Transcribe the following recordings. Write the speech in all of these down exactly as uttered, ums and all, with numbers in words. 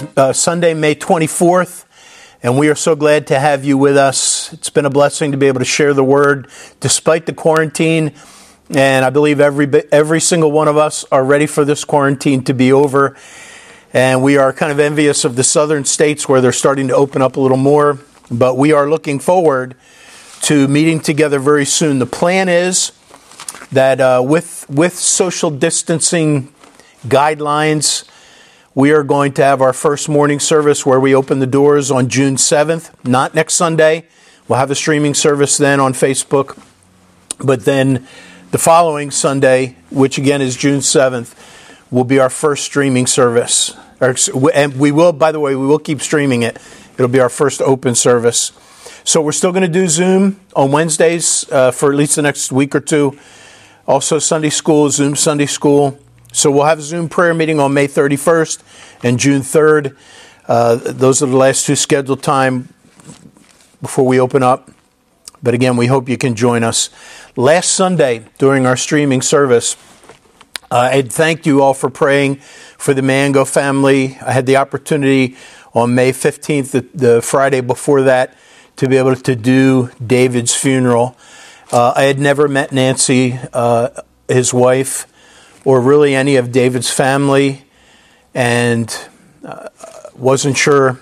is uh, Sunday, May twenty-fourth, and we are so glad to have you with us. It's been a blessing to be able to share the word despite the quarantine, and I believe every every single one of us are ready for this quarantine to be over, and we are kind of envious of the southern states where they're starting to open up a little more, but we are looking forward to meeting together very soon. The plan is that uh, with with social distancing guidelines, we are going to have our first morning service where we open the doors on June seventh, not next Sunday. We'll have a streaming service then on Facebook. But then the following Sunday, which again is June seventh, will be our first streaming service. And we will, by the way, we will keep streaming it. It'll be our first open service. So we're still going to do Zoom on Wednesdays uh, for at least the next week or two. Also Sunday school, Zoom Sunday school. So we'll have a Zoom prayer meeting on May thirty-first and June third. Uh, those are the last two scheduled time before we open up. But again, we hope you can join us. Last Sunday, during our streaming service, uh, I had thanked you all for praying for the Mango family. I had the opportunity on May fifteenth, the, the Friday before that, to be able to do David's funeral. Uh, I had never met Nancy, uh, his wife, or really any of David's family, and uh, wasn't sure,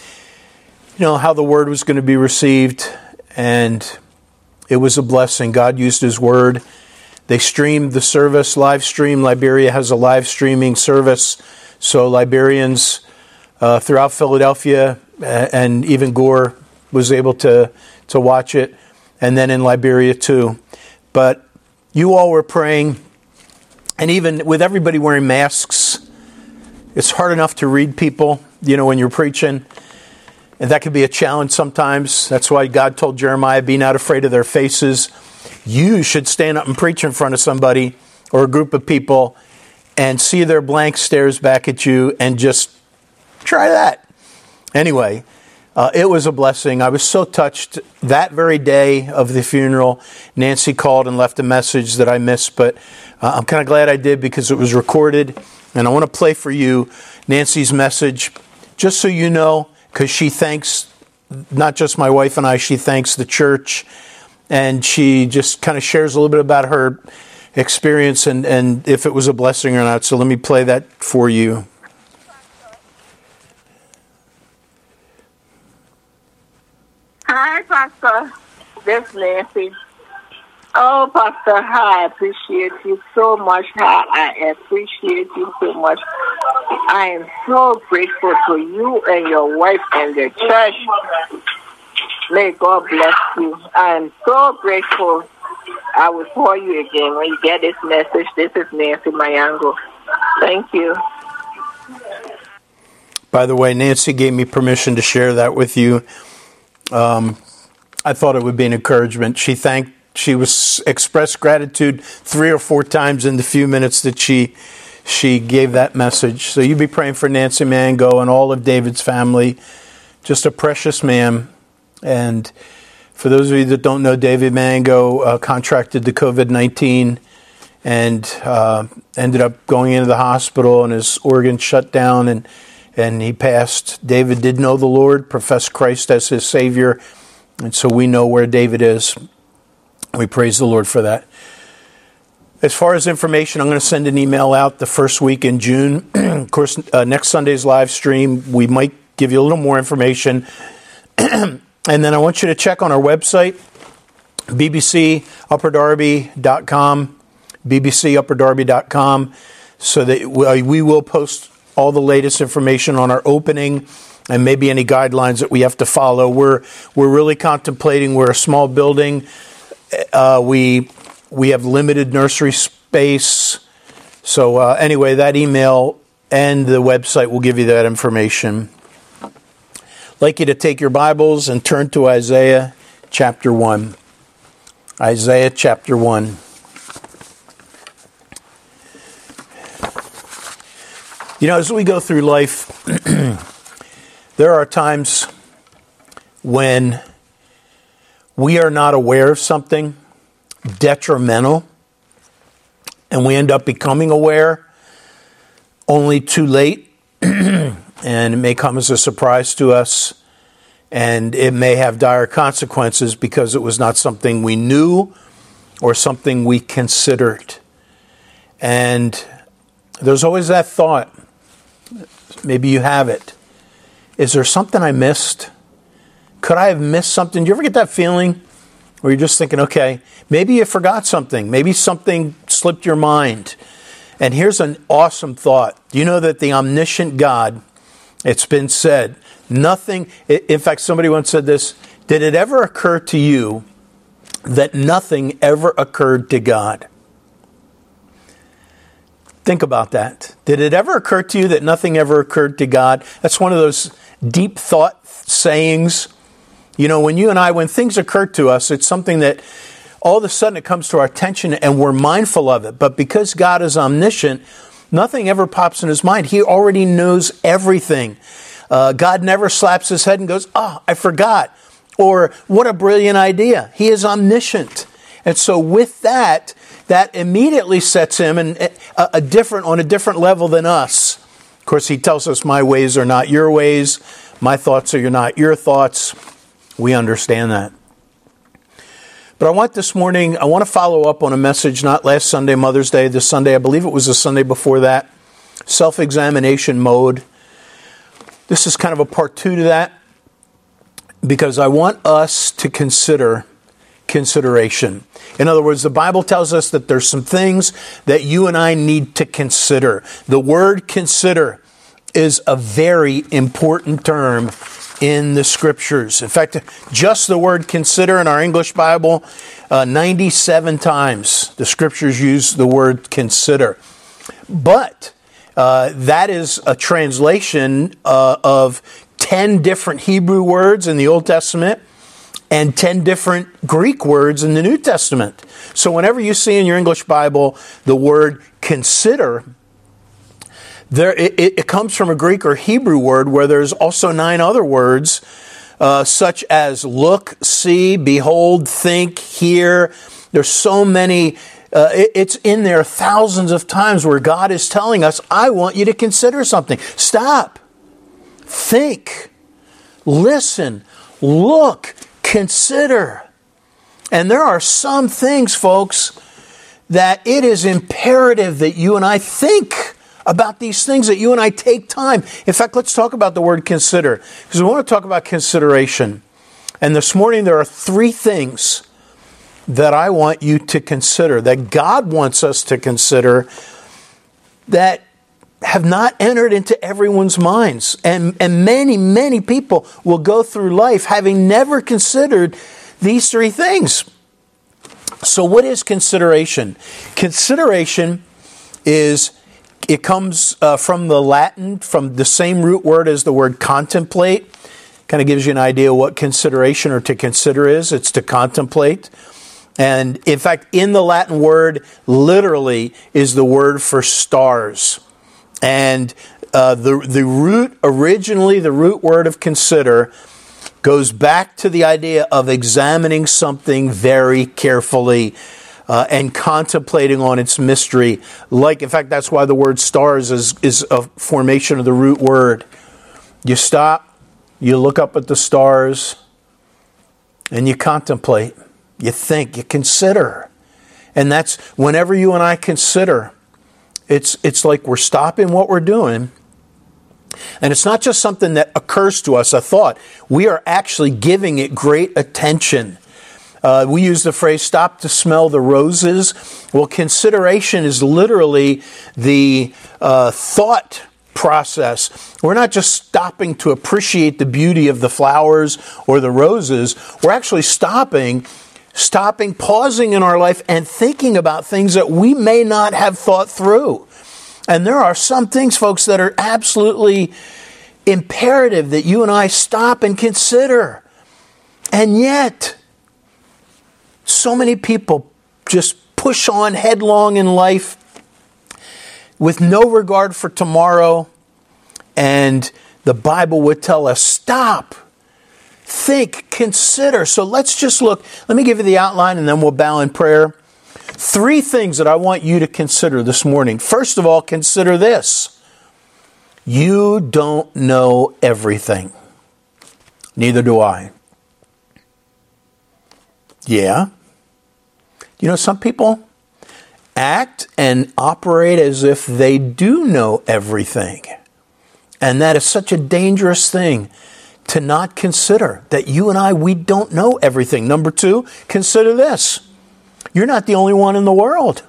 you know, how the word was going to be received, and it was a blessing. God used His word. They streamed the service, live stream. Liberia has a live streaming service, so Liberians uh, throughout Philadelphia and even Gore was able to to watch it, and then in Liberia too. But you all were praying. And even with everybody wearing masks, it's hard enough to read people, you know, when you're preaching. And that can be a challenge sometimes. That's why God told Jeremiah, be not afraid of their faces. You should stand up and preach in front of somebody or a group of people and see their blank stares back at you and just try that. Anyway, uh, it was a blessing. I was so touched. That very day of the funeral, Nancy called and left a message that I missed, but uh, I'm kind of glad I did because it was recorded. And I want to play for you Nancy's message, just so you know, because she thanks not just my wife and I, she thanks the church, and she just kind of shares a little bit about her experience and, and if it was a blessing or not. So let me play that for you. Hi, Pastor. This is Nancy. Oh, Pastor, I appreciate you so much. I appreciate you so much. I am so grateful to you and your wife and the church. May God bless you. I am so grateful. I will call you again when you get this message. This is Nancy Mayango. Thank you. By the way, Nancy gave me permission to share that with you. Um, I thought it would be an encouragement. She thanked, she was expressed gratitude three or four times in the few minutes that she she gave that message. So you be praying for Nancy Mango and all of David's family. Just a precious man. And for those of you that don't know, David Mango uh, contracted the covid nineteen and uh, ended up going into the hospital, and his organs shut down, and And he passed. David did know the Lord, professed Christ as his Savior. And so we know where David is. We praise the Lord for that. As far as information, I'm going to send an email out the first week in June. Of course, uh, next Sunday's live stream, we might give you a little more information. And then I want you to check on our website, b b c upper darby dot com, b b c upper darby dot com, so that we will post all the latest information on our opening and maybe any guidelines that we have to follow. We're we're really contemplating. We're a small building. Uh, we we have limited nursery space. So uh, anyway, that email and the website will give you that information. I'd like you to take your Bibles and turn to Isaiah chapter one. Isaiah chapter one. You know, as we go through life, there are times when we are not aware of something detrimental, and we end up becoming aware only too late. and it may come as a surprise to us, and it may have dire consequences because it was not something we knew or something we considered. And there's always that thought, maybe you have it, is there something I missed? Could I have missed something? Do you ever get that feeling where you're just thinking, okay, maybe you forgot something, maybe something slipped your mind? And here's an awesome thought. Do you know that the omniscient God, it's been said, nothing, in fact, somebody once said this, did it ever occur to you that nothing ever occurred to God? Think about that. Did it ever occur to you that nothing ever occurred to God? That's one of those deep thought sayings. You know, when you and I, when things occur to us, it's something that all of a sudden it comes to our attention and we're mindful of it. But because God is omniscient, nothing ever pops in his mind. He already knows everything. Uh, God never slaps his head and goes, oh, I forgot. Or what a brilliant idea. He is omniscient. And so with that, that immediately sets him in a, a different, on a different level than us. Of course, he tells us my ways are not your ways. My thoughts are not your thoughts. We understand that. But I want this morning, I want to follow up on a message, not last Sunday, Mother's Day, this Sunday, I believe it was the Sunday before that, self-examination mode. This is kind of a part two to that, because I want us to consider consideration. In other words, the Bible tells us that there's some things that you and I need to consider. The word consider is a very important term in the Scriptures. In fact, just the word consider in our English Bible, uh, ninety-seven times the Scriptures use the word consider. But uh, that is a translation uh, of ten different Hebrew words in the Old Testament and ten different Greek words in the New Testament. So whenever you see in your English Bible the word consider, There, it, it comes from a Greek or Hebrew word where there's also nine other words, uh, such as look, see, behold, think, hear. There's so many, uh, it, it's in there thousands of times where God is telling us, I want you to consider something. Stop, think, listen, look, consider. And there are some things, folks, that it is imperative that you and I think about these things, that you and I take time. In fact, let's talk about the word consider, because we want to talk about consideration. And this morning there are three things that I want you to consider, that God wants us to consider, that have not entered into everyone's minds. And, and many, many people will go through life having never considered these three things. So what is consideration? Consideration is It comes uh, from the Latin, from the same root word as the word contemplate. Kind of gives you an idea what consideration or to consider is. It's to contemplate. And in fact, in the Latin word, literally is the word for stars. And uh, the, the root, originally the root word of consider, goes back to the idea of examining something very carefully, Uh, and contemplating on its mystery. Like, in fact, that's why the word stars is, is a formation of the root word. You stop, you look up at the stars, and you contemplate, you think, you consider. And that's, whenever you and I consider, it's it's like we're stopping what we're doing. And it's not just something that occurs to us, a thought. We are actually giving it great attention. Uh, we use the phrase, stop to smell the roses. Well, consideration is literally the uh, thought process. We're not just stopping to appreciate the beauty of the flowers or the roses. We're actually stopping, stopping, pausing in our life and thinking about things that we may not have thought through. And there are some things, folks, that are absolutely imperative that you and I stop and consider. And yet, so many people just push on headlong in life with no regard for tomorrow. And the Bible would tell us, stop, think, consider. So let's just look. Let me give you the outline and then we'll bow in prayer. Three things that I want you to consider this morning. First of all, consider this. You don't know everything. Neither do I. Yeah. You know, some people act and operate as if they do know everything. And that is such a dangerous thing to not consider, that you and I, we don't know everything. Number two, consider this. You're not the only one in the world.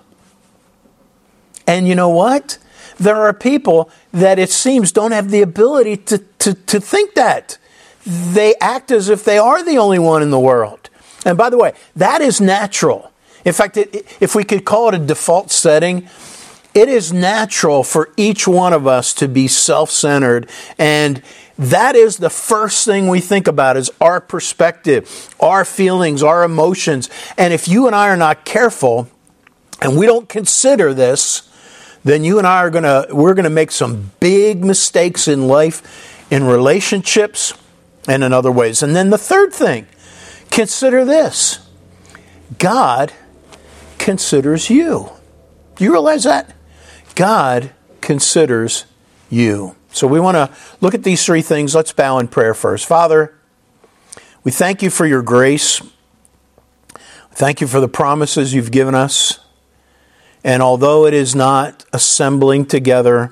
And you know what? There are people that it seems don't have the ability to, to, to think that. They act as if they are the only one in the world. And by the way, that is natural. In fact, it, if we could call it a default setting, it is natural for each one of us to be self-centered. And that is the first thing we think about, is our perspective, our feelings, our emotions. And if you and I are not careful and we don't consider this, then you and I are going to, we're going to make some big mistakes in life, in relationships, and in other ways. And then the third thing, consider this. God considers you. Do you realize that? God considers you. So we want to look at these three things. Let's bow in prayer first. Father, we thank you for your grace. Thank you for the promises you've given us. And although it is not assembling together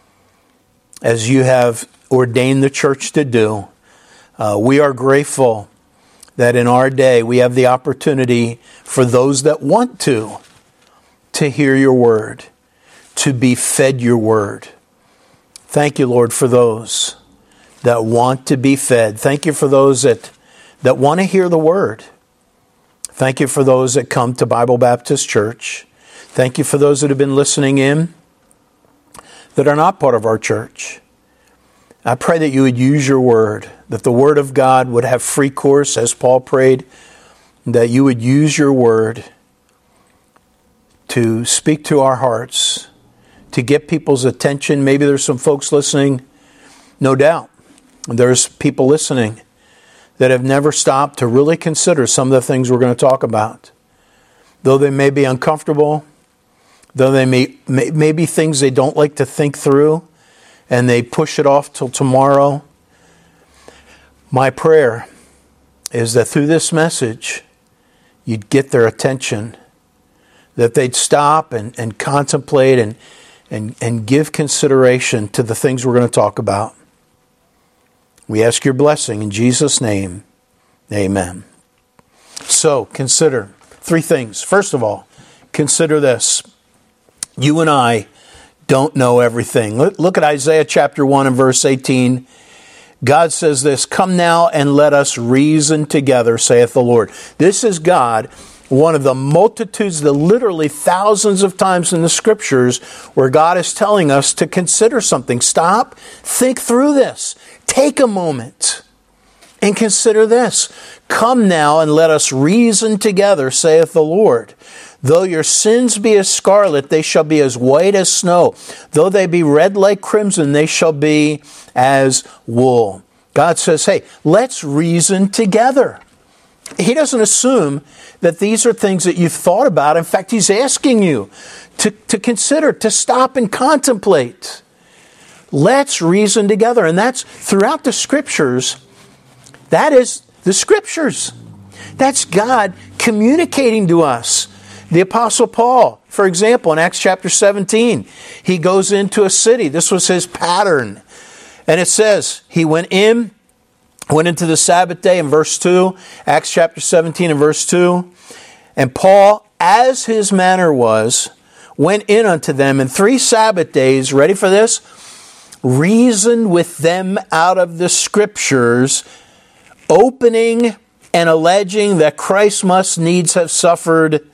as you have ordained the church to do, uh, we are grateful that in our day we have the opportunity for those that want to, to hear your word, to be fed your word. Thank you, Lord, for those that want to be fed. Thank you for those that, that want to hear the word. Thank you for those that come to Bible Baptist Church. Thank you for those that have been listening in that are not part of our church. I pray that you would use your word, that the word of God would have free course, as Paul prayed, that you would use your word to speak to our hearts, to get people's attention. Maybe there's some folks listening, no doubt. There's people listening that have never stopped to really consider some of the things we're going to talk about. Though they may be uncomfortable, though they may, may, may be things they don't like to think through, and they push it off till tomorrow. My prayer is that through this message, you'd get their attention, that they'd stop and, and contemplate and, and, and give consideration to the things we're going to talk about. We ask your blessing in Jesus' name. Amen. So, consider three things. First of all, consider this. You and I don't know everything. Look at Isaiah chapter one and verse eighteen. God says this, "Come now and let us reason together, saith the Lord." This is God, one of the multitudes, the literally thousands of times in the scriptures where God is telling us to consider something. Stop, think through this. Take a moment and consider this. "Come now and let us reason together, saith the Lord. Though your sins be as scarlet, they shall be as white as snow. Though they be red like crimson, they shall be as wool." God says, hey, let's reason together. He doesn't assume that these are things that you've thought about. In fact, he's asking you to, to consider, to stop and contemplate. Let's reason together. And that's throughout the scriptures. That is the scriptures. That's God communicating to us. The Apostle Paul, for example, in Acts chapter seventeen, he goes into a city. This was his pattern. And it says, he went in, went into the Sabbath day in verse two, Acts chapter seventeen and verse two. And Paul, as his manner was, went in unto them in three Sabbath days, ready for this? Reasoned with them out of the scriptures, opening and alleging that Christ must needs have suffered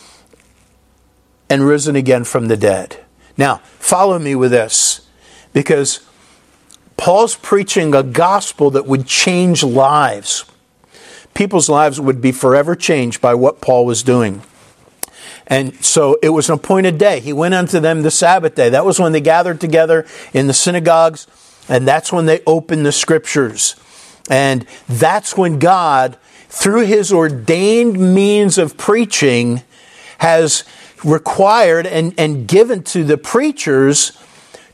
and risen again from the dead. Now, follow me with this, because Paul's preaching a gospel that would change lives. People's lives would be forever changed by what Paul was doing. And so it was an appointed day. He went unto them the Sabbath day. That was when they gathered together in the synagogues, and that's when they opened the scriptures. And that's when God, through his ordained means of preaching, has required and, and given to the preachers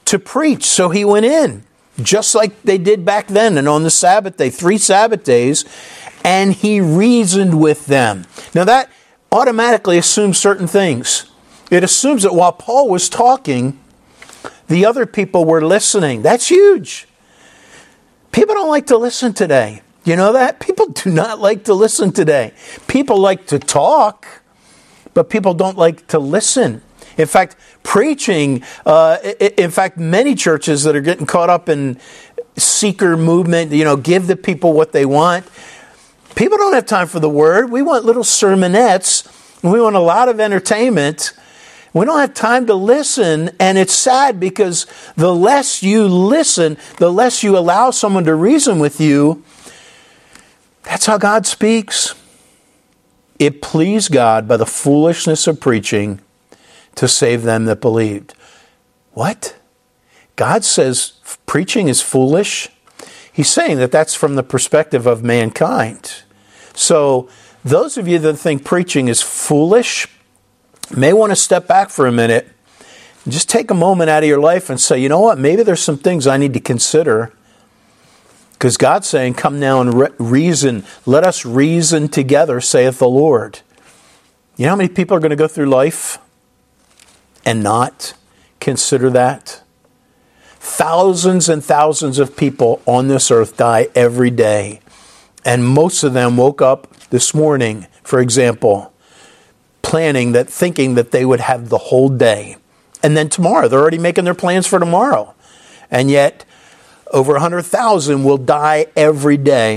to preach. So he went in, just like they did back then, and on the Sabbath day, three Sabbath days, and he reasoned with them. Now that automatically assumes certain things. It assumes that while Paul was talking, the other people were listening. That's huge. People don't like to listen today. You know that? People do not like to listen today. People like to talk, but people don't like to listen. In fact, preaching, uh, in fact, many churches that are getting caught up in seeker movement, you know, give the people what they want. People don't have time for the word. We want little sermonettes. We want a lot of entertainment. We don't have time to listen, and it's sad because the less you listen, the less you allow someone to reason with you. That's how God speaks. It pleased God by the foolishness of preaching to save them that believed. What? God says preaching is foolish? He's saying that that's from the perspective of mankind. So those of you that think preaching is foolish may want to step back for a minute and just take a moment out of your life and say, you know what, maybe there's some things I need to consider. Because God's saying, come now and re- reason. Let us reason together, saith the Lord. You know how many people are going to go through life and not consider that? Thousands and thousands of people on this earth die every day. And most of them woke up this morning, for example, planning that, thinking that they would have the whole day. And then tomorrow, they're already making their plans for tomorrow. And yet, over one hundred thousand will die every day,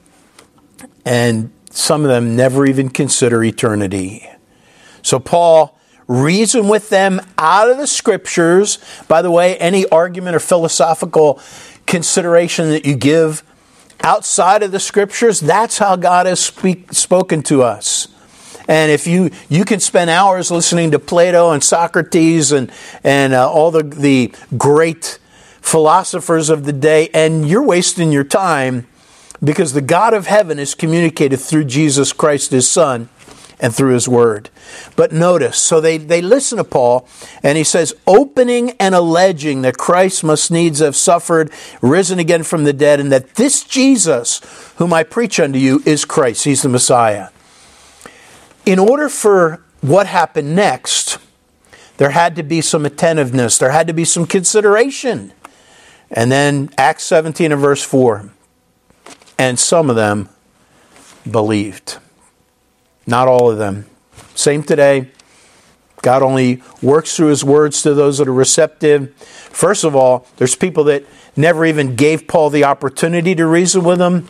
and some of them never even consider eternity. So Paul reasoned with them out of the Scriptures. By the way, any argument or philosophical consideration that you give outside of the Scriptures, that's how God has speak, spoken to us. And if you, you can spend hours listening to Plato and Socrates and, and uh, all the, the great philosophers of the day, and you're wasting your time because the God of heaven is communicated through Jesus Christ, his Son, and through his word. But notice, so they, they listen to Paul, and he says, opening and alleging that Christ must needs have suffered, risen again from the dead, and that this Jesus, whom I preach unto you, is Christ. He's the Messiah. In order for what happened next, there had to be some attentiveness. There had to be some consideration. And then Acts seventeen and verse four. And some of them believed. Not all of them. Same today. God only works through his words to those that are receptive. First of all, there's people that never even gave Paul the opportunity to reason with him,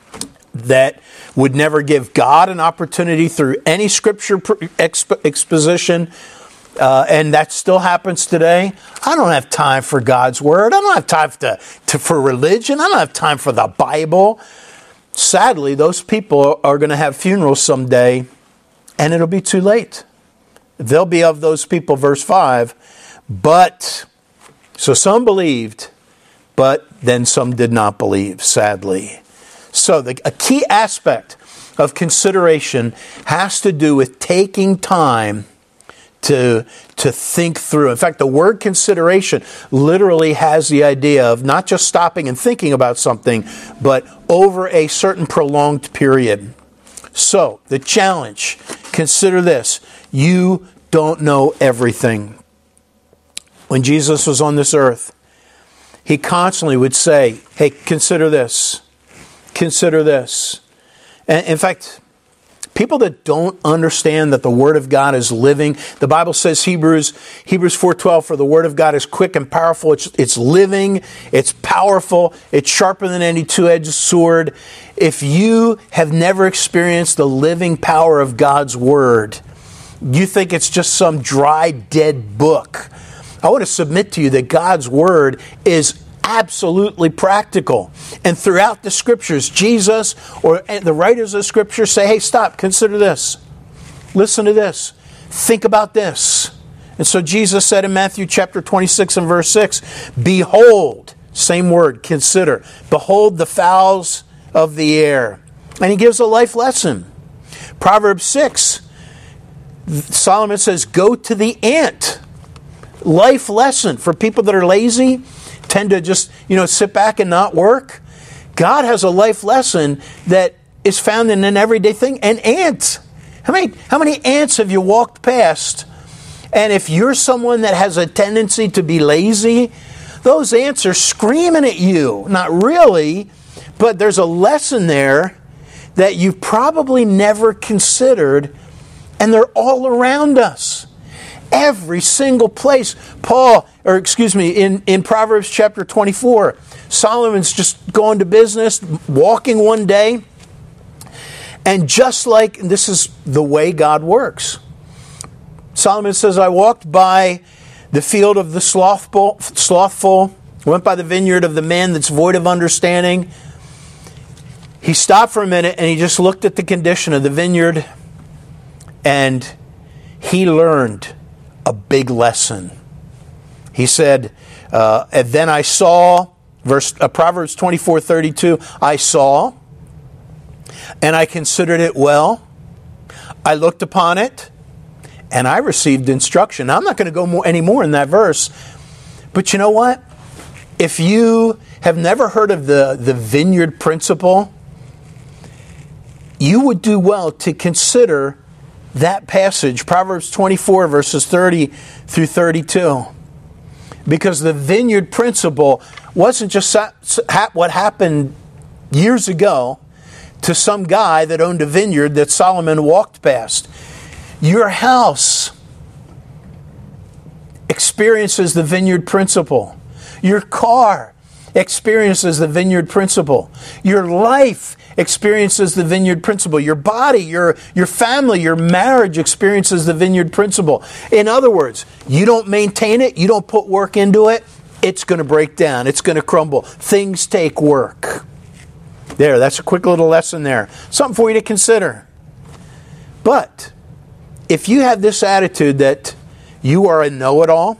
that would never give God an opportunity through any scripture exp- exposition. Uh, and that still happens today. I don't have time for God's word. I don't have time to, to, for religion. I don't have time for the Bible. Sadly, those people are going to have funerals someday, and it'll be too late. They'll be of those people, verse five. But, so some believed, but then some did not believe, sadly. So the, a key aspect of consideration has to do with taking time to, to think through. In fact, the word consideration literally has the idea of not just stopping and thinking about something, but over a certain prolonged period. So, the challenge, consider this. You don't know everything. When Jesus was on this earth, he constantly would say, hey, consider this. Consider this. And in fact, people that don't understand that the Word of God is living, the Bible says, Hebrews Hebrews four twelve, for the Word of God is quick and powerful. It's, it's living, it's powerful, it's sharper than any two-edged sword. If you have never experienced the living power of God's Word, you think it's just some dry, dead book. I want to submit to you that God's Word is absolutely practical. And throughout the Scriptures, Jesus or the writers of Scripture say, hey, stop, consider this. Listen to this. Think about this. And so Jesus said in Matthew chapter twenty-six and verse six, behold, same word, consider, behold the fowls of the air. And he gives a life lesson. Proverbs six, Solomon says, go to the ant. life lesson for people that are lazy, tend to just, you know, sit back and not work. God has a life lesson that is found in an everyday thing. And ants. How many, how many ants have you walked past? And if you're someone that has a tendency to be lazy, those ants are screaming at you. Not really, but there's a lesson there that you've probably never considered, and they're all around us. Every single place. Paul, or excuse me, in, in Proverbs chapter twenty-four, Solomon's just going to business, walking one day, and just like, this is the way God works. Solomon says, I walked by the field of the slothful, slothful, went by the vineyard of the man that's void of understanding. He stopped for a minute and he just looked at the condition of the vineyard, and he learned a big lesson. He said, uh, and then I saw, verse uh, Proverbs twenty-four thirty-two, I saw, and I considered it well. I looked upon it, and I received instruction. Now, I'm not going to go more, any more in that verse, but you know what? If you have never heard of the, the vineyard principle, you would do well to consider that passage, Proverbs twenty-four, verses thirty through thirty-two. Because the vineyard principle wasn't just what happened years ago to some guy that owned a vineyard that Solomon walked past. Your house experiences the vineyard principle. Your car experiences the vineyard principle. Your life experiences the vineyard principle. Your body, your, your family, your marriage experiences the vineyard principle. In other words, you don't maintain it, you don't put work into it, it's going to break down, it's going to crumble. Things take work. There, that's a quick little lesson there. Something for you to consider. But if you have this attitude that you are a know-it-all,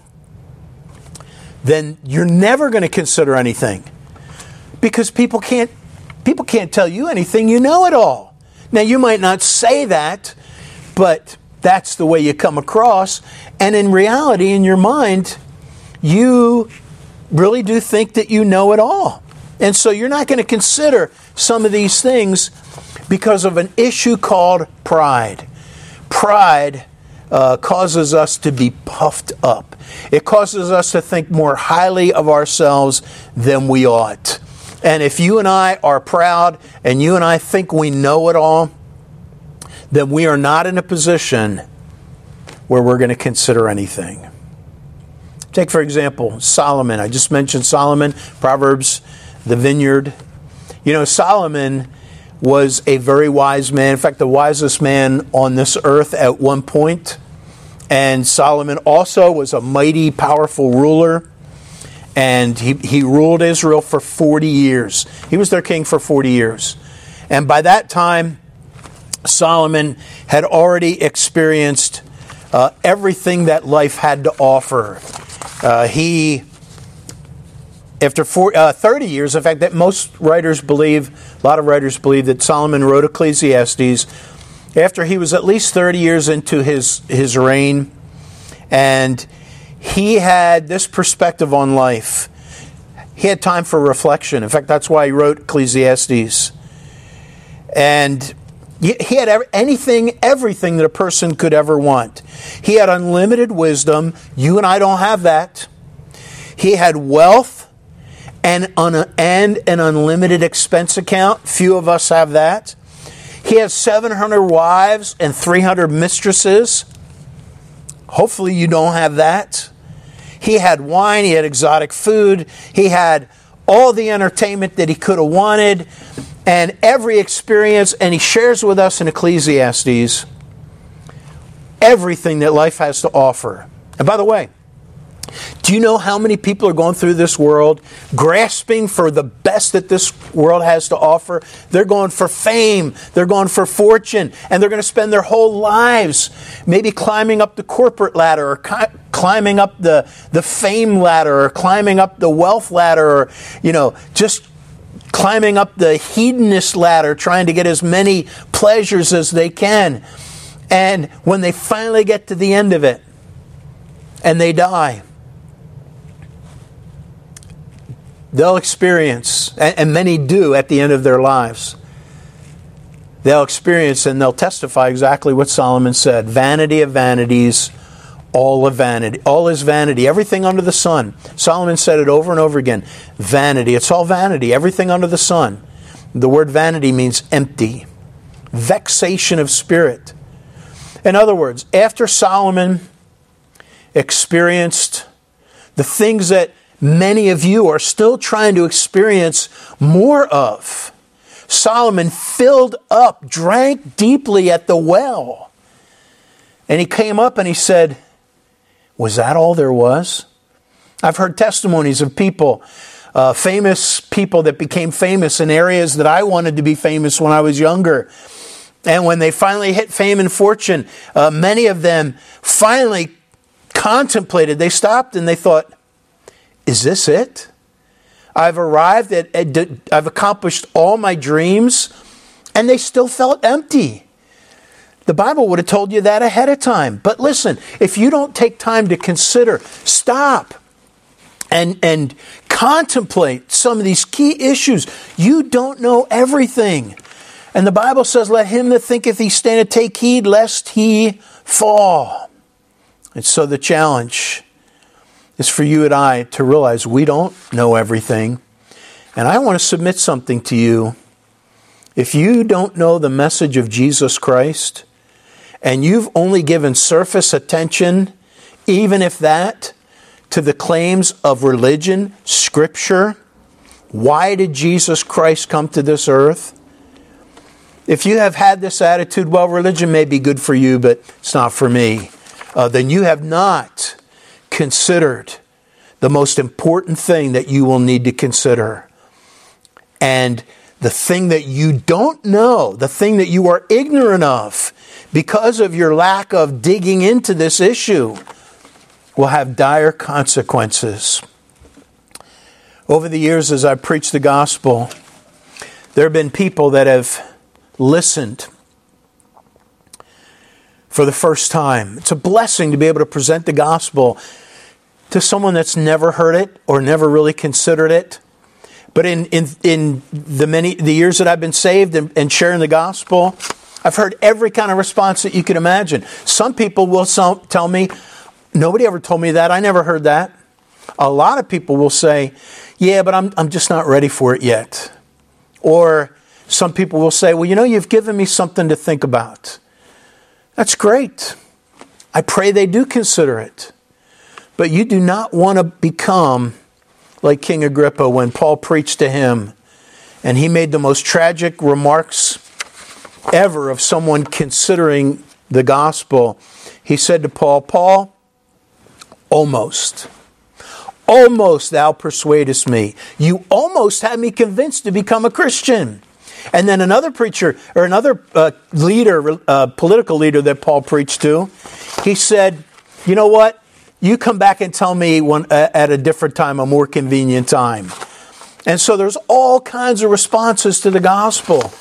then you're never going to consider anything. Because people can't People can't tell you anything. You know it all. Now, you might not say that, but that's the way you come across. And in reality, in your mind, you really do think that you know it all. And so you're not going to consider some of these things because of an issue called pride. Pride uh, causes us to be puffed up. It causes us to think more highly of ourselves than we ought. And if you and I are proud and you and I think we know it all, then we are not in a position where we're going to consider anything. Take, for example, Solomon. I just mentioned Solomon, Proverbs, the vineyard. You know, Solomon was a very wise man. In fact, the wisest man on this earth at one point. And Solomon also was a mighty, powerful ruler. And he, he ruled Israel for forty years. He was their king for forty years. And by that time, Solomon had already experienced uh, everything that life had to offer. Uh, he, after four, uh, thirty years, in fact, that most writers believe, a lot of writers believe that Solomon wrote Ecclesiastes after he was at least thirty years into his, his reign. And he had this perspective on life. He had time for reflection. In fact, that's why he wrote Ecclesiastes. And he had anything, everything that a person could ever want. He had unlimited wisdom. You and I don't have that. He had wealth and, un- and an unlimited expense account. Few of us have that. He had seven hundred wives and three hundred mistresses. Hopefully you don't have that. He had wine, he had exotic food, he had all the entertainment that he could have wanted, and every experience, and he shares with us in Ecclesiastes everything that life has to offer. And by the way, do you know how many people are going through this world grasping for the best that this world has to offer? They're going for fame, they're going for fortune, and they're going to spend their whole lives maybe climbing up the corporate ladder, or ki- climbing up the, the fame ladder, or climbing up the wealth ladder, or, you know, just climbing up the hedonist ladder, trying to get as many pleasures as they can. And when they finally get to the end of it, and they die, they'll experience, and many do at the end of their lives, they'll experience and they'll testify exactly what Solomon said. Vanity of vanities, all of vanity. All is vanity. Everything under the sun. Solomon said it over and over again. Vanity. It's all vanity. Everything under the sun. The word vanity means empty. Vexation of spirit. In other words, after Solomon experienced the things that many of you are still trying to experience more of, Solomon filled up, drank deeply at the well. And he came up and he said, was that all there was? I've heard testimonies of people, uh, famous people that became famous in areas that I wanted to be famous when I was younger. And when they finally hit fame and fortune, uh, many of them finally contemplated. They stopped and they thought, is this it? I've arrived at, at I've accomplished all my dreams, and they still felt empty. The Bible would have told you that ahead of time. But listen, if you don't take time to consider, stop and, and contemplate some of these key issues, you don't know everything. And the Bible says, let him that thinketh he standeth take heed lest he fall. And so the challenge is for you and I to realize we don't know everything. And I want to submit something to you. If you don't know the message of Jesus Christ, and you've only given surface attention, even if that, to the claims of religion, Scripture, why did Jesus Christ come to this earth? If you have had this attitude, well, religion may be good for you, but it's not for me, uh, then you have not considered the most important thing that you will need to consider. And the thing that you don't know, the thing that you are ignorant of, because of your lack of digging into this issue, will have dire consequences. Over the years, as I've preached the gospel, there have been people that have listened for the first time. It's a blessing to be able to present the gospel to someone that's never heard it or never really considered it. But in in, in the many the years that I've been saved and, and sharing the gospel, I've heard every kind of response that you can imagine. Some people will so, tell me, nobody ever told me that. I never heard that. A lot of people will say, yeah, but I'm I'm just not ready for it yet. Or some people will say, well, you know, you've given me something to think about. That's great. I pray they do consider it. But you do not want to become like King Agrippa when Paul preached to him and he made the most tragic remarks ever of someone considering the gospel. He said to Paul, Paul, almost, almost thou persuadest me. You almost had me convinced to become a Christian. And then another preacher, or another uh, leader, uh, political leader that Paul preached to, he said, you know what? You come back and tell me when, uh, at a different time, a more convenient time. And so there's all kinds of responses to the gospel.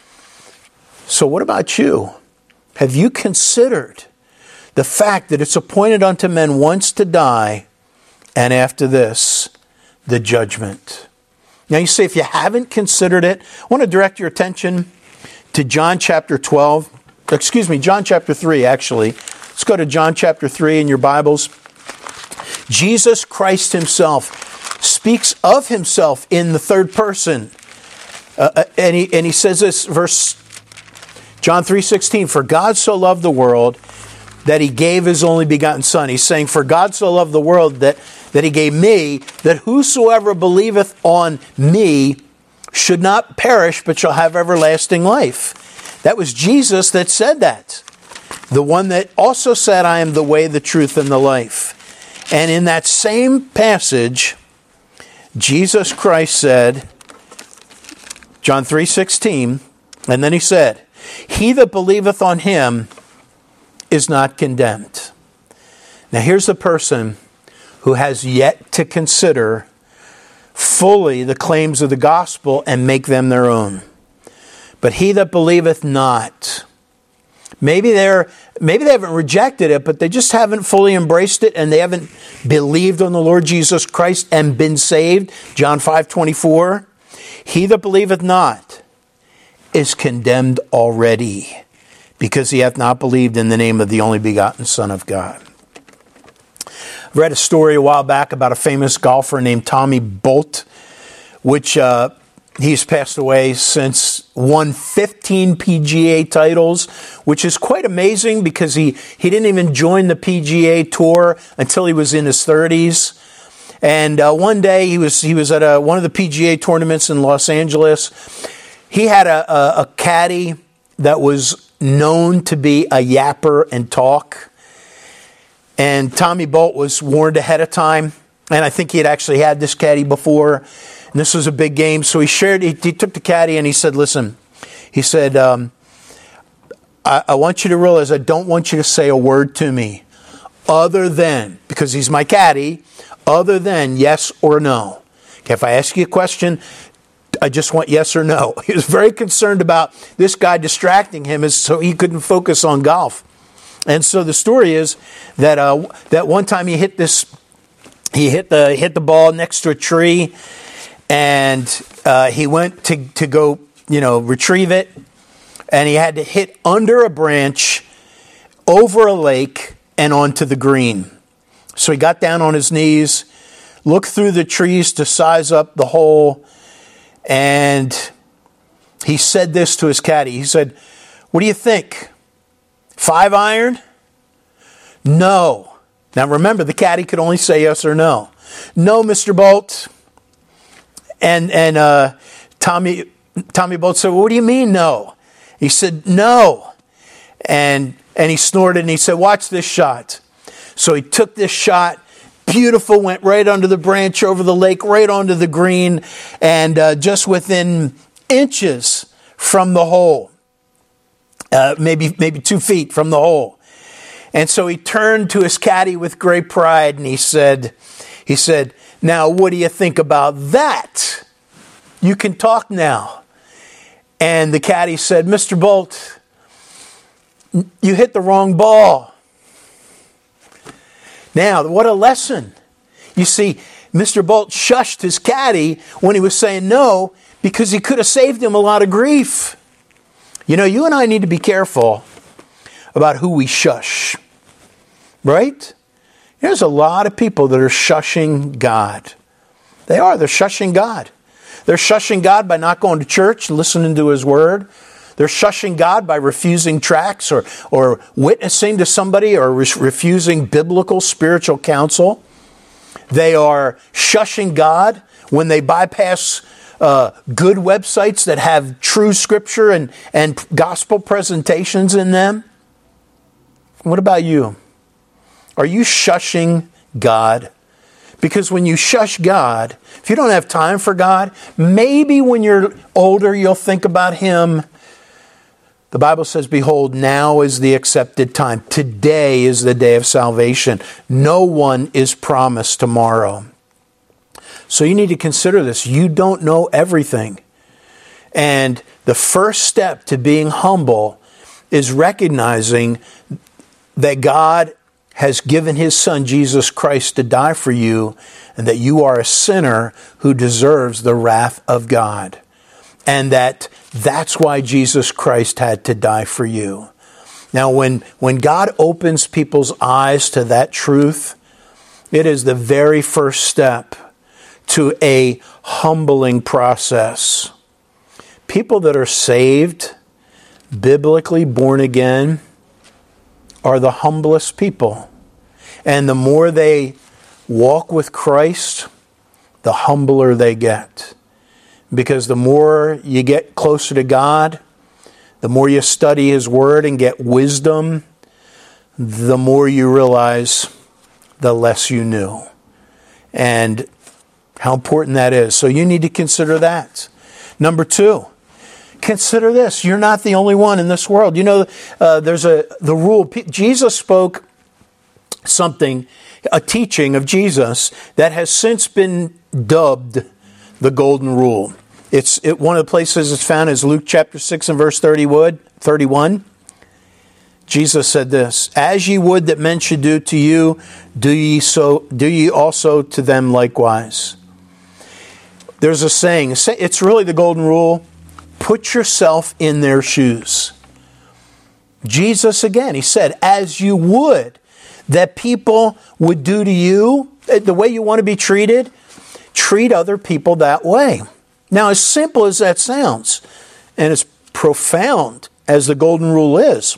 So what about you? Have you considered the fact that it's appointed unto men once to die, and after this, the judgment? Now you say, if you haven't considered it, I want to direct your attention to John chapter twelve. Excuse me, John chapter three, actually. Let's go to John chapter three in your Bibles. Jesus Christ himself speaks of himself in the third person. Uh, and, he, and he says this, verse John three sixteen, for God so loved the world that he gave his only begotten Son. He's saying, for God so loved the world that, that he gave me, that whosoever believeth on me should not perish, but shall have everlasting life. That was Jesus that said that. The one that also said, I am the way, the truth, and the life. And in that same passage, Jesus Christ said, John three sixteen, and then he said, he that believeth on him is not condemned. Now here's the person who has yet to consider fully the claims of the gospel and make them their own. But he that believeth not, Maybe they're maybe they haven't rejected it, but they just haven't fully embraced it, and they haven't believed on the Lord Jesus Christ and been saved. John five twenty-four. He that believeth not is condemned already, because he hath not believed in the name of the only begotten Son of God. I read a story a while back about a famous golfer named Tommy Bolt, which uh, he's passed away since, won fifteen P G A titles, which is quite amazing because he, he didn't even join the P G A Tour until he was in his thirties. And uh, one day he was he was at a, one of the P G A tournaments in Los Angeles. He had a, a, a caddy that was known to be a yapper and talk. And Tommy Bolt was warned ahead of time. And I think he had actually had this caddy before. And this was a big game. So he shared, he, he took the caddy and he said, listen, he said, um, I, I want you to realize I don't want you to say a word to me other than, because he's my caddy, other than yes or no. Okay, if I ask you a question, I just want yes or no. He was very concerned about this guy distracting him so he couldn't focus on golf. And so the story is that uh, that one time he hit this, he hit the hit the ball next to a tree, and uh, he went to to go you know retrieve it, and he had to hit under a branch, over a lake, and onto the green. So he got down on his knees, looked through the trees to size up the hole, and he said this to his caddy. He said, "What do you think? Five iron?" "No." Now remember, the caddy could only say yes or no. "No, Mister Bolt." And and uh, Tommy Tommy Bolt said, "Well, what do you mean no?" He said, "No." And and he snorted and he said, "Watch this shot." So he took this shot. Beautiful, went right under the branch, over the lake, right onto the green, and uh, just within inches from the hole. Uh, maybe maybe two feet from the hole. And so he turned to his caddy with great pride and he said, he said, "Now what do you think about that? You can talk now." And the caddy said, "Mister Bolt, you hit the wrong ball." Now, what a lesson. You see, Mister Bolt shushed his caddy when he was saying no, because he could have saved him a lot of grief. You know, you and I need to be careful about who we shush, right? There's a lot of people that are shushing God. They are. They're shushing God. They're shushing God by not going to church and listening to His Word. They're shushing God by refusing tracts or, or witnessing to somebody or re- refusing biblical spiritual counsel. They are shushing God when they bypass Uh, good websites that have true scripture and, and gospel presentations in them. What about you? Are you shushing God? Because when you shush God, if you don't have time for God, maybe when you're older you'll think about Him. The Bible says, "Behold, now is the accepted time. Today is the day of salvation. No one is promised tomorrow." So you need to consider this. You don't know everything. And the first step to being humble is recognizing that God has given His Son, Jesus Christ, to die for you, and that you are a sinner who deserves the wrath of God. And that that's why Jesus Christ had to die for you. Now, when, when God opens people's eyes to that truth, it is the very first step to a humbling process. People that are saved, biblically born again, are the humblest people. And the more they walk with Christ, the humbler they get. Because the more you get closer to God, the more you study His Word and get wisdom, the more you realize the less you knew. And how important that is. So you need to consider that. Number two, consider this. You're not the only one in this world. You know, uh, there's a the rule. Jesus spoke something, a teaching of Jesus that has since been dubbed the Golden Rule. It's it, one of the places it's found is Luke chapter six and verse thirty-one. Jesus said this, as ye would that men should do to you, do ye so do ye also to them likewise. There's a saying, it's really the golden rule, put yourself in their shoes. Jesus, again, he said, as you would that people would do to you, the way you want to be treated, treat other people that way. Now, as simple as that sounds, and as profound as the golden rule is,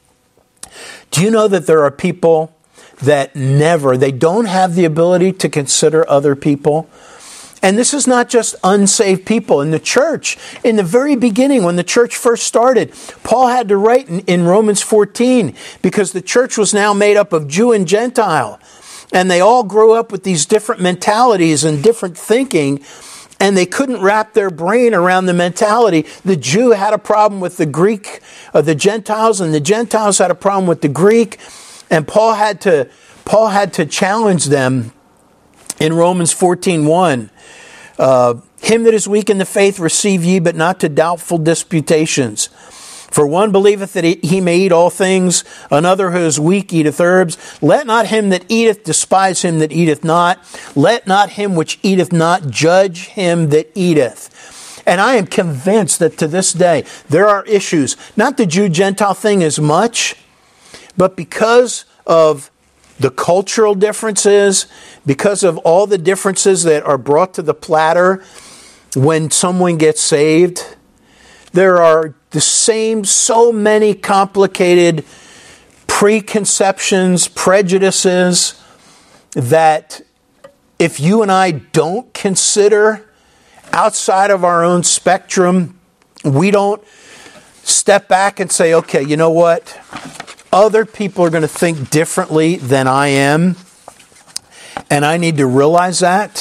do you know that there are people that never, they don't have the ability to consider other people? And this is not just unsaved people. In the church, in the very beginning, when the church first started, Paul had to write in, in Romans fourteen, because the church was now made up of Jew and Gentile. And they all grew up with these different mentalities and different thinking, and they couldn't wrap their brain around the mentality. The Jew had a problem with the Greek, uh, the Gentiles, and the Gentiles had a problem with the Greek. And Paul had to, Paul had to challenge them in Romans fourteen one. Uh, Him that is weak in the faith receive ye, but not to doubtful disputations. For one believeth that he may eat all things, another who is weak eateth herbs. Let not him that eateth despise him that eateth not. Let not him which eateth not judge him that eateth. And I am convinced that to this day, there are issues, not the Jew-Gentile thing as much, but because of the cultural differences, because of all the differences that are brought to the platter when someone gets saved, there are the same, so many complicated preconceptions, prejudices that if you and I don't consider outside of our own spectrum, we don't step back and say, okay, you know what? Other people are going to think differently than I am, and I need to realize that.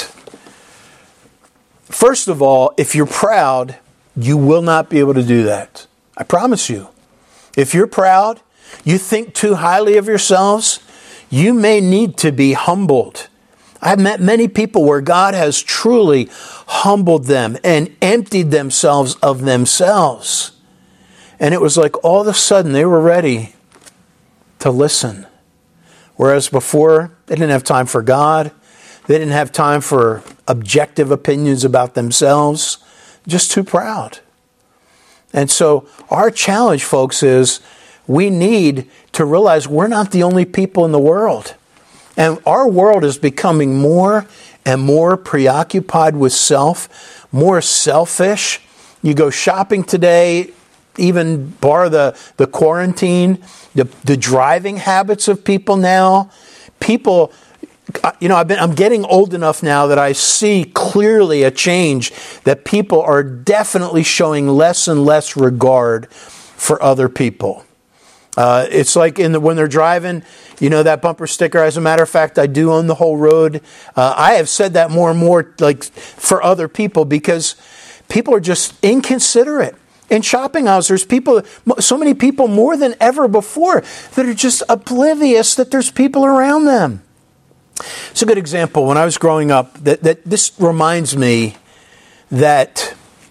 First of all, if you're proud, you will not be able to do that. I promise you. If you're proud, you think too highly of yourselves, you may need to be humbled. I've met many people where God has truly humbled them and emptied themselves of themselves. And it was like all of a sudden they were ready to listen. Whereas before, they didn't have time for God. They didn't have time for objective opinions about themselves. Just too proud. And so our challenge, folks, is we need to realize we're not the only people in the world. And our world is becoming more and more preoccupied with self, more selfish. You go shopping today, even bar the, the quarantine, the, the driving habits of people now. People, you know, I've been, I'm getting old enough now that I see clearly a change that people are definitely showing less and less regard for other people. Uh, it's like in the, when they're driving, you know, that bumper sticker. As a matter of fact, I do own the whole road. Uh, I have said that more and more, like for other people, because people are just inconsiderate. In shopping aisles, there's people, so many people more than ever before that are just oblivious that there's people around them. It's a good example. When I was growing up, that, that this reminds me that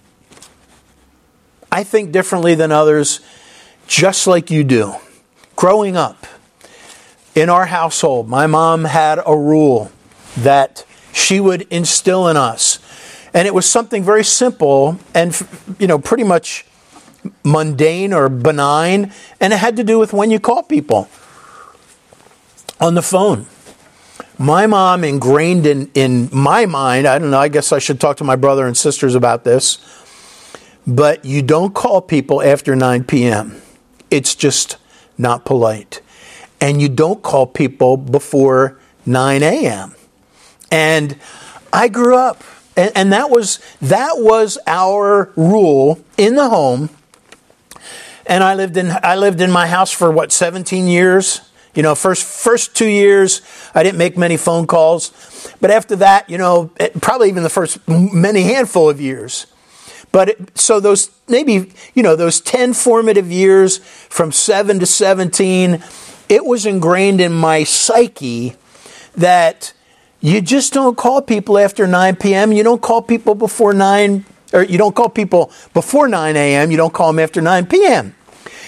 I think differently than others, just like you do. Growing up, in our household, my mom had a rule that she would instill in us. And it was something very simple and, you know, pretty much mundane or benign. And it had to do with when you call people on the phone. My mom ingrained in, in my mind, I don't know, I guess I should talk to my brother and sisters about this, but you don't call people after nine p.m. It's just not polite. And you don't call people before nine a.m. And I grew up, and, and that was that was our rule in the home. And I lived in I lived in my house for what, seventeen years? You know, first first two years, I didn't make many phone calls. But after that, you know, probably even the first many handful of years. But it, so those maybe, you know, those ten formative years from seven to seventeen, it was ingrained in my psyche that you just don't call people after nine p.m. You don't call people before nine, or you don't call people before nine a.m. You don't call them after nine p.m.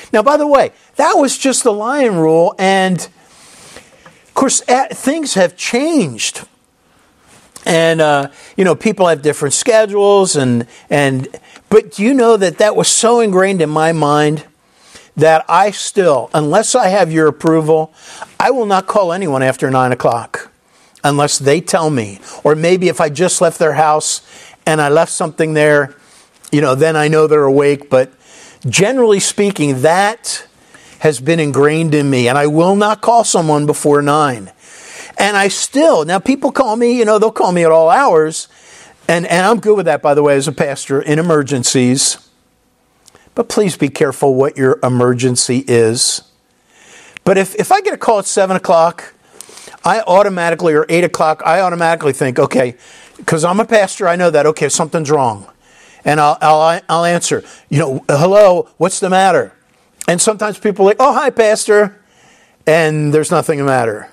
Now, by the way, that was just the Lion Rule, and of course, things have changed. And, uh, you know, people have different schedules, and, and but do you know that that was so ingrained in my mind that I still, unless I have your approval, I will not call anyone after nine o'clock unless they tell me. Or maybe if I just left their house and I left something there, you know, then I know they're awake. But generally speaking, that has been ingrained in me, and I will not call someone before nine. And I still, now people call me, you know, they'll call me at all hours, and, and I'm good with that, by the way, as a pastor, in emergencies. But please be careful what your emergency is. But if, if I get a call at seven o'clock, I automatically, or eight o'clock, I automatically think, okay, because I'm a pastor, I know that, okay, something's wrong. And I'll, I'll, I'll answer, you know, hello, what's the matter? And sometimes people are like, oh, hi, pastor. And there's nothing the matter.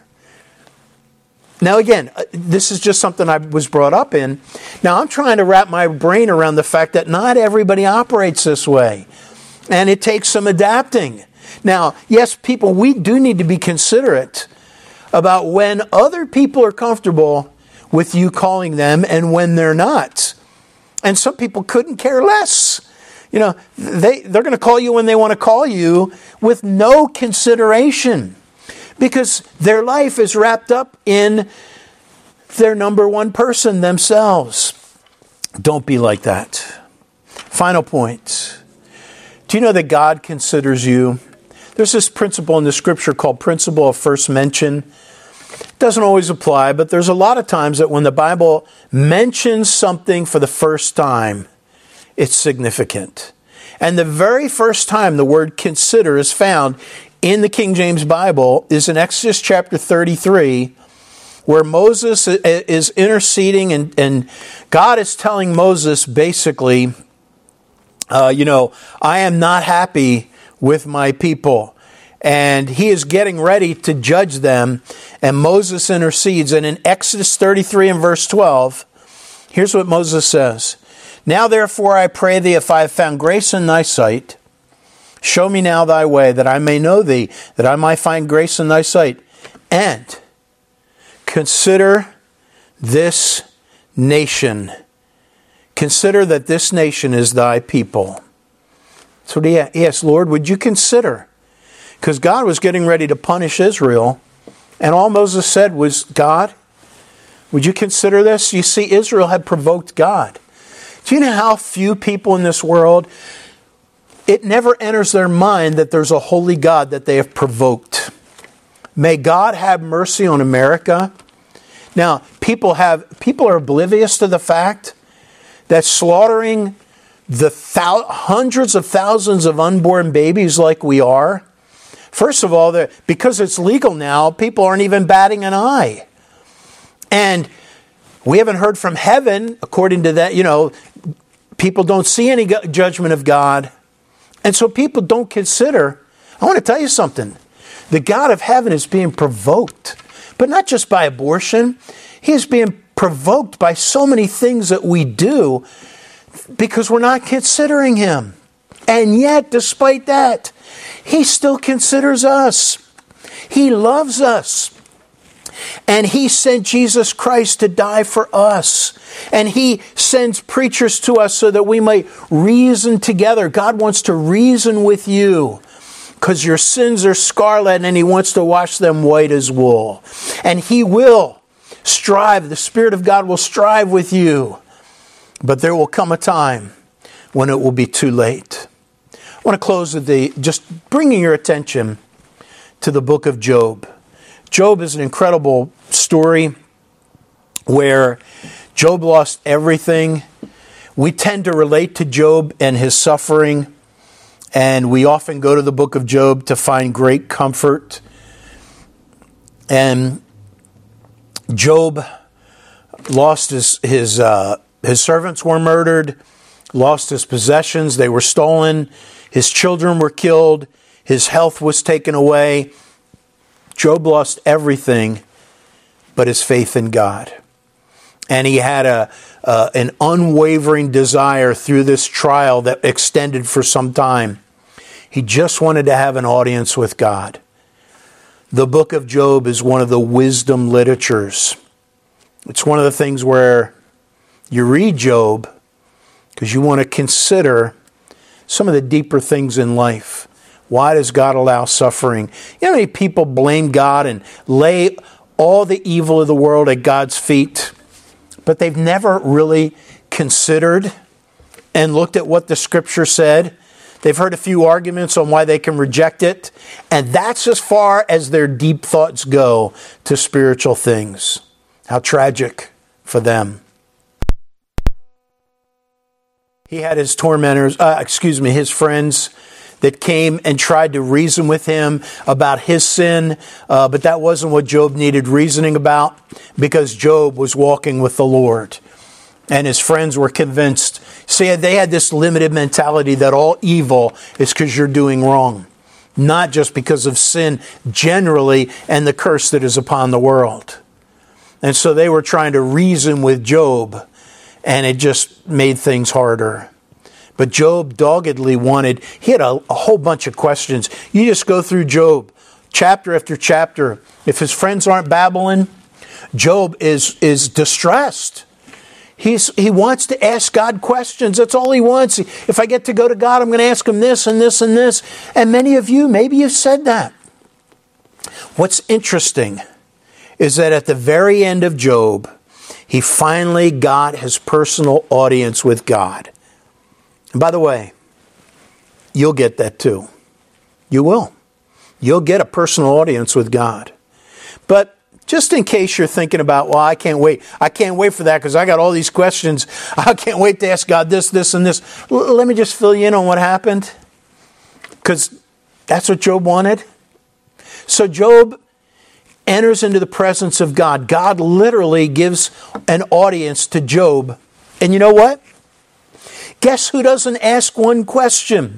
Now, again, this is just something I was brought up in. Now, I'm trying to wrap my brain around the fact that not everybody operates this way. And it takes some adapting. Now, yes, people, we do need to be considerate about when other people are comfortable with you calling them and when they're not. And some people couldn't care less. You know, they, they're going to call you when they want to call you with no consideration, because their life is wrapped up in their number one person, themselves. Don't be like that. Final point. Do you know that God considers you? There's this principle in the scripture called principle of first mention. It doesn't always apply, but there's a lot of times that when the Bible mentions something for the first time, it's significant. And the very first time the word consider is found in the King James Bible is in Exodus chapter thirty-three, where Moses is interceding, and, and God is telling Moses basically, uh, you know, I am not happy with my people. And he is getting ready to judge them, and Moses intercedes. And in Exodus thirty-three and verse twelve, here's what Moses says. Now therefore I pray thee, if I have found grace in thy sight, show me now thy way, that I may know thee, that I might find grace in thy sight. And consider this nation. Consider that this nation is thy people. So he asked, Lord, would you consider? Because God was getting ready to punish Israel. And all Moses said was, God, would you consider this? You see, Israel had provoked God. Do you know how few people in this world, it never enters their mind that there's a holy God that they have provoked. May God have mercy on America. Now, people have people are oblivious to the fact that slaughtering the thou- hundreds of thousands of unborn babies like we are, first of all, because it's legal now, people aren't even batting an eye. And we haven't heard from heaven, according to that, you know, people don't see any judgment of God. And so people don't consider, I want to tell you something, the God of heaven is being provoked, but not just by abortion. He is being provoked by so many things that we do because we're not considering him. And yet, despite that, he still considers us. He loves us. And he sent Jesus Christ to die for us. And he sends preachers to us so that we might reason together. God wants to reason with you because your sins are scarlet and he wants to wash them white as wool. And he will strive. The Spirit of God will strive with you. But there will come a time when it will be too late. I want to close with the, just bringing your attention to the book of Job. Job is an incredible story where Job lost everything. We tend to relate to Job and his suffering, and we often go to the book of Job to find great comfort. And Job lost his his uh, his servants were murdered, lost his possessions, they were stolen, his children were killed, his health was taken away. Job lost everything but his faith in God. And he had a uh, an unwavering desire through this trial that extended for some time. He just wanted to have an audience with God. The book of Job is one of the wisdom literatures. It's one of the things where you read Job because you want to consider some of the deeper things in life. Why does God allow suffering? You know how many people blame God and lay all the evil of the world at God's feet, but they've never really considered and looked at what the Scripture said? They've heard a few arguments on why they can reject it, and that's as far as their deep thoughts go to spiritual things. How tragic for them. He had his tormentors, uh, excuse me, his friends that came and tried to reason with him about his sin, uh, but that wasn't what Job needed reasoning about, because Job was walking with the Lord. And his friends were convinced. See, they had this limited mentality that all evil is because you're doing wrong, not just because of sin generally and the curse that is upon the world. And so they were trying to reason with Job, and it just made things harder. But Job doggedly wanted, he had a, a whole bunch of questions. You just go through Job, chapter after chapter. If his friends aren't babbling, Job is, is distressed. He's, he wants to ask God questions. That's all he wants. If I get to go to God, I'm going to ask him this and this and this. And many of you, maybe you've said that. What's interesting is that at the very end of Job, he finally got his personal audience with God. And by the way, you'll get that too. You will. You'll get a personal audience with God. But just in case you're thinking about, well, I can't wait. I can't wait for that because I got all these questions. I can't wait to ask God this, this, and this. L- let me just fill you in on what happened. Because that's what Job wanted. So Job enters into the presence of God. God literally gives an audience to Job. And you know what? Guess who doesn't ask one question?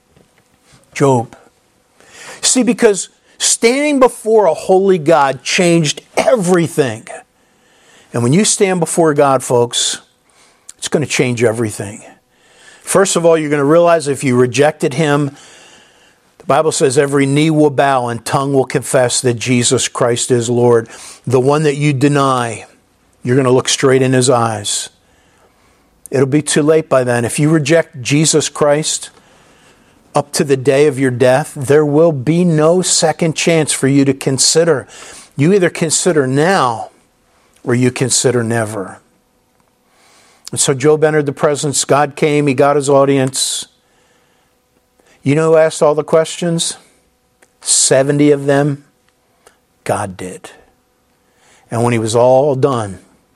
Job. See, because standing before a holy God changed everything. And when you stand before God, folks, it's going to change everything. First of all, you're going to realize if you rejected Him, the Bible says every knee will bow and tongue will confess that Jesus Christ is Lord. The one that you deny, you're going to look straight in His eyes. It'll be too late by then. If you reject Jesus Christ, up to the day of your death, there will be no second chance for you to consider. You either consider now or you consider never. And so Job entered the presence. God came. He got his audience. You know who asked all the questions? seventy of them, God did. And when he was all done,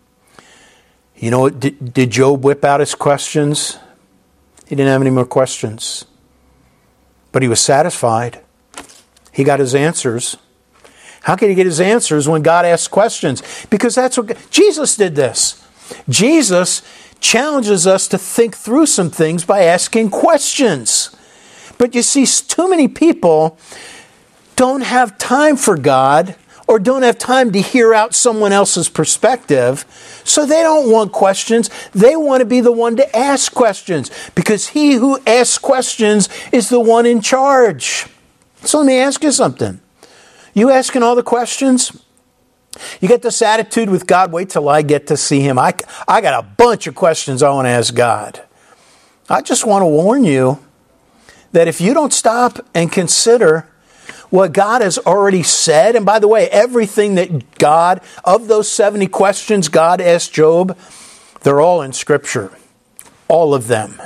you know what? Did, did Job whip out his questions? He didn't have any more questions. But he was satisfied. He got his answers. How can he get his answers when God asks questions? Because that's what Jesus did this. Jesus challenges us to think through some things by asking questions. But you see, too many people don't have time for God or don't have time to hear out someone else's perspective. So they don't want questions. They want to be the one to ask questions because he who asks questions is the one in charge. So let me ask you something. You asking all the questions? You get this attitude with God, wait till I get to see Him. I, I got a bunch of questions I want to ask God. I just want to warn you that if you don't stop and consider what God has already said, and by the way, everything that God, of those seventy questions God asked Job, they're all in Scripture. All of them.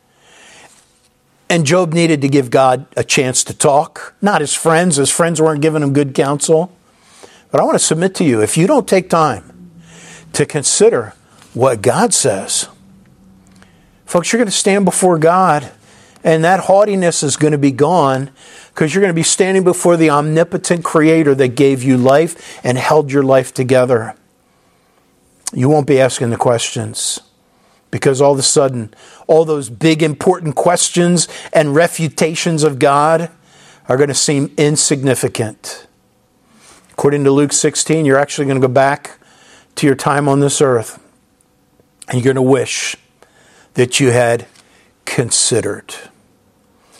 And Job needed to give God a chance to talk. Not his friends. His friends weren't giving him good counsel. But I want to submit to you, if you don't take time to consider what God says, folks, you're going to stand before God, and that haughtiness is going to be gone because you're going to be standing before the omnipotent Creator that gave you life and held your life together. You won't be asking the questions because all of a sudden, all those big important questions and refutations of God are going to seem insignificant. According to Luke sixteen, you're actually going to go back to your time on this earth and you're going to wish that you had considered.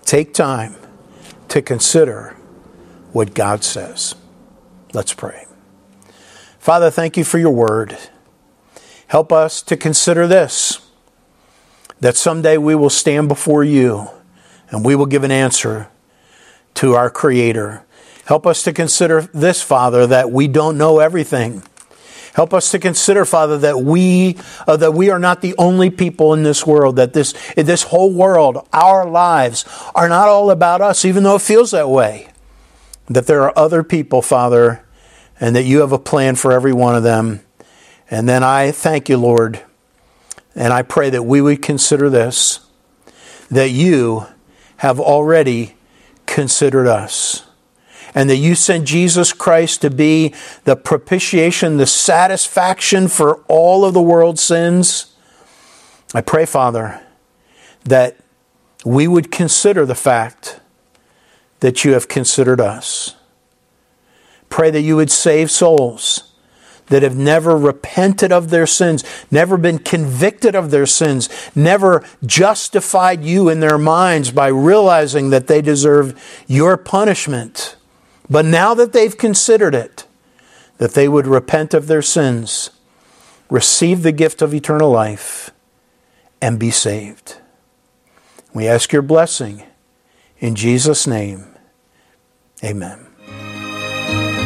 take time to consider what God says. Let's pray. Father, thank you for your word. Help us to consider this, that someday we will stand before you and we will give an answer to our Creator. Help us to consider this, Father, that we don't know everything. Help us to consider, Father, that we uh, that we are not the only people in this world, that this, this whole world, our lives, are not all about us, even though it feels that way. That there are other people, Father, and that you have a plan for every one of them. And then I thank you, Lord, and I pray that we would consider this, that you have already considered us, and that you sent Jesus Christ to be the propitiation, the satisfaction for all of the world's sins. I pray, Father, that we would consider the fact that you have considered us. Pray that you would save souls that have never repented of their sins, never been convicted of their sins, never justified you in their minds by realizing that they deserve your punishment. But now that they've considered it, that they would repent of their sins, receive the gift of eternal life, and be saved. We ask your blessing in Jesus' name. Amen.